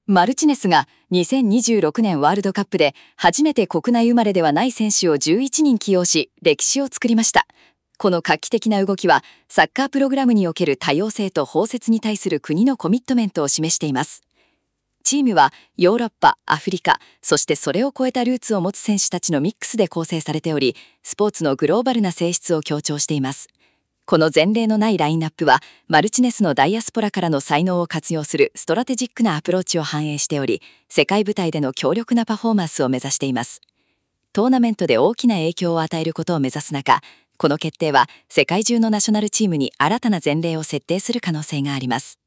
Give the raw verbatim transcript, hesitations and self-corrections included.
マルチネスがにせんにじゅうろくねんワールドカップで初めて国内生まれではない選手をじゅういちにん起用し、歴史を作りました。この画期的な動きは、サッカープログラムにおける多様性と包摂に対する国のコミットメントを示しています。チームはヨーロッパ、アフリカ、そしてそれを超えたルーツを持つ選手たちのミックスで構成されており、スポーツのグローバルな性質を強調しています。この前例のないラインナップは、マルチネスのダイアスポラからの才能を活用するストラテジックなアプローチを反映しており、世界舞台での強力なパフォーマンスを目指しています。トーナメントで大きな影響を与えることを目指す中、この決定は世界中のナショナルチームに新たな前例を設定する可能性があります。